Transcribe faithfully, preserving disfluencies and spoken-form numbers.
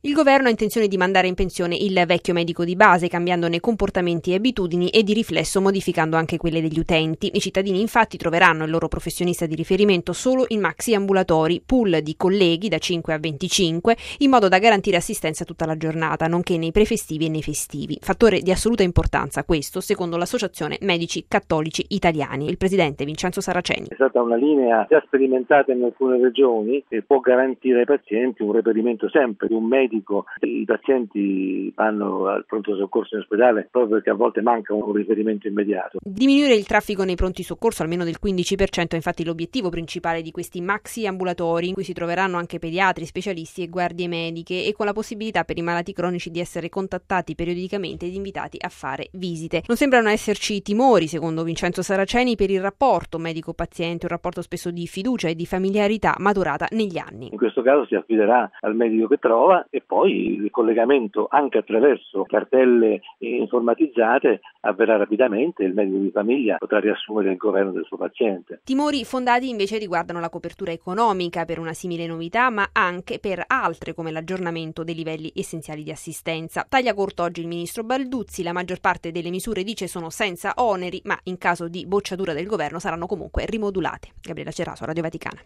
Il governo ha intenzione di mandare in pensione il vecchio medico di base, cambiandone comportamenti e abitudini e di riflesso modificando anche quelle degli utenti. I cittadini infatti troveranno il loro professionista di riferimento solo in maxi ambulatori, pool di colleghi da cinque a venticinque, in modo da garantire assistenza tutta la giornata, nonché nei prefestivi e nei festivi. Fattore di assoluta importanza questo, secondo l'Associazione Medici Cattolici Italiani. Il presidente Vincenzo Saraceni. È stata una linea già sperimentata in alcune regioni e può garantire ai pazienti un reperimento sempre di un medico. I pazienti vanno al pronto soccorso in ospedale proprio perché a volte manca un riferimento immediato. Diminuire il traffico nei pronti soccorso almeno del quindici per cento è infatti l'obiettivo principale di questi maxi ambulatori, in cui si troveranno anche pediatri, specialisti e guardie mediche, e con la possibilità per i malati cronici di essere contattati periodicamente ed invitati a fare visite. Non sembrano esserci timori, secondo Vincenzo Saraceni, per il rapporto medico-paziente, un rapporto spesso di fiducia e di familiarità maturata negli anni. In questo caso si affiderà al medico che trova e poi il collegamento anche attraverso cartelle informatizzate avverrà rapidamente e il medico di famiglia potrà riassumere il governo del suo paziente. Timori fondati invece riguardano la copertura economica per una simile novità, ma anche per altre come l'aggiornamento dei livelli essenziali di assistenza. Taglia corto oggi il ministro Balduzzi, la maggior parte delle misure dice sono senza oneri, ma in caso di bocciatura del governo saranno comunque rimodulate. Gabriella Ceraso, Radio Vaticana.